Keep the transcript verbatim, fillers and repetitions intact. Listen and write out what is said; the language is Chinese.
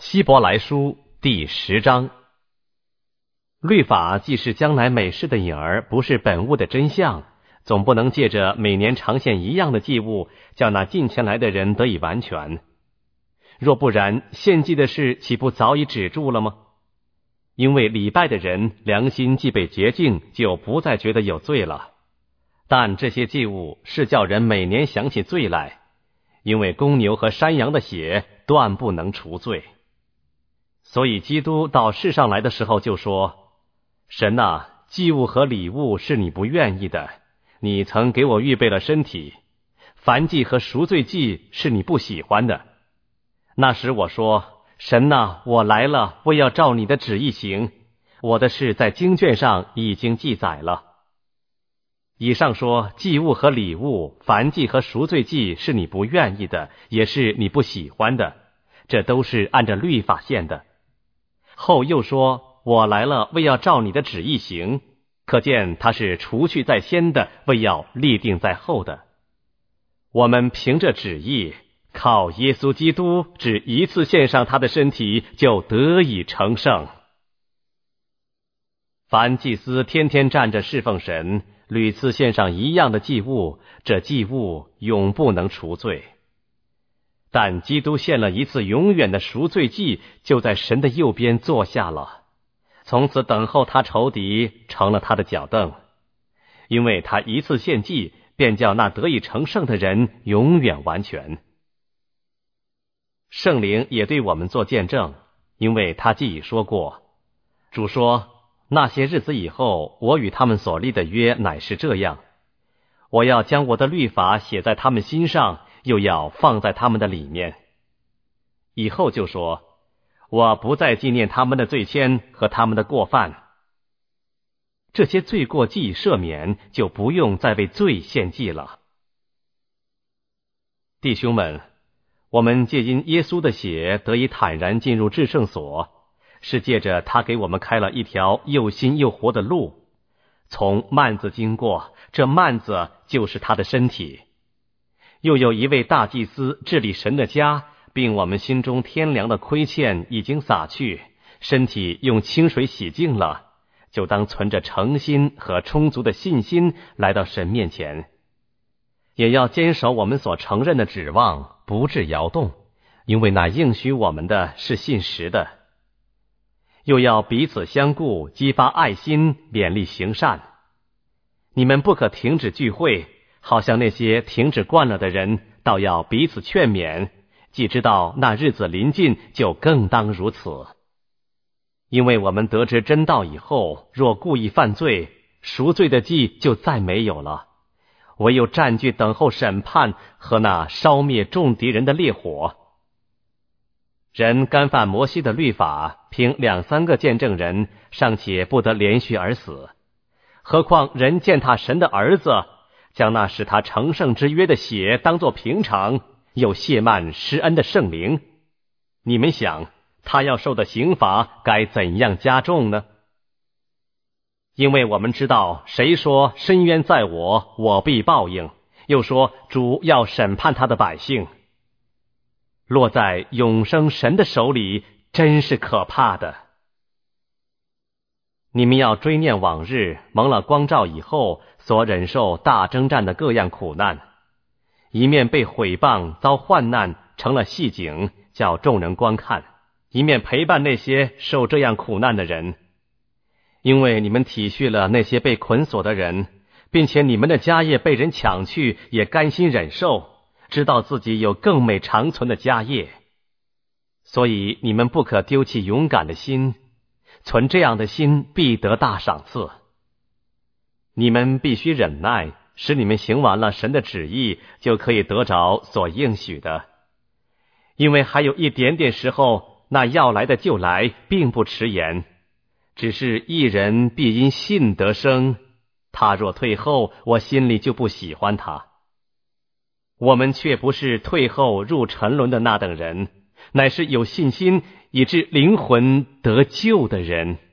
希伯来书第十章。律法既是将来美事的影儿，不是本物的真相，总不能借着每年常献一样的祭物，叫那近前来的人得以完全。若不然，献祭的事岂不早已止住了吗？因为礼拜的人良心既被洁净，就不再觉得有罪了。但这些祭物是叫人每年想起罪来，因为公牛和山羊的血断不能除罪。所以基督到世上来的时候就说：神啊，祭物和礼物是你不愿意的，你曾给我预备了身体；燔祭和赎罪祭是你不喜欢的。那时我说：神啊，我来了，为要照你的旨意行，我的事在经卷上已经记载了。以上说祭物和礼物，燔祭和赎罪祭是你不愿意的，也是你不喜欢的，这都是按照律法献的。后又说：我来了，为要照你的旨意行，可见他是除去在先的，为要立定在后的。我们凭着旨意，靠耶稣基督只一次献上他的身体，就得以成圣。凡祭司天天站着侍奉神，屡次献上一样的祭物，这祭物永不能除罪。但基督献了一次永远的赎罪祭，就在神的右边坐下了，从此等候他仇敌，成了他的脚凳。因为他一次献祭，便叫那得以成圣的人永远完全。圣灵也对我们做见证，因为他既已说过，主说：那些日子以后，我与他们所立的约乃是这样，我要将我的律法写在他们心上，又要放在他们的里面。以后就说：我不再纪念他们的罪愆和他们的过犯。这些罪过既已赦免，就不用再为罪献祭了。弟兄们，我们借因耶稣的血得以坦然进入至圣所，是借着他给我们开了一条又新又活的路，从幔子经过，这幔子就是他的身体。又有一位大祭司治理神的家，并我们心中天良的亏欠已经洒去，身体用清水洗净了，就当存着诚心和充足的信心来到神面前，也要坚守我们所承认的指望，不致摇动，因为那应许我们的是信实的。又要彼此相顾，激发爱心，勉励行善。你们不可停止聚会，好像那些停止惯了的人，倒要彼此劝勉，既知道那日子临近，就更当如此。因为我们得知真道以后，若故意犯罪，赎罪的祭就再没有了，唯有占据等候审判和那烧灭众敌人的烈火。人干犯摩西的律法，凭两三个见证人，尚且不得连续而死，何况人践踏神的儿子，将那使他成圣之约的血当作平常，又亵慢施恩的圣灵，你们想他要受的刑罚该怎样加重呢？因为我们知道，谁说深渊在我，我必报应，又说主要审判他的百姓。落在永生神的手里，真是可怕的。你们要追念往日蒙了光照以后所忍受大征战的各样苦难，一面被毁谤遭患难，成了戏景，叫众人观看，一面陪伴那些受这样苦难的人。因为你们体恤了那些被捆锁的人，并且你们的家业被人抢去，也甘心忍受，知道自己有更美长存的家业。所以你们不可丢弃勇敢的心，存这样的心必得大赏赐。你们必须忍耐，使你们行完了神的旨意，就可以得着所应许的。因为还有一点点时候，那要来的就来，并不迟延。只是一人必因信得生，他若退后，我心里就不喜欢他。我们却不是退后入沉沦的那等人，乃是有信心以致灵魂得救的人。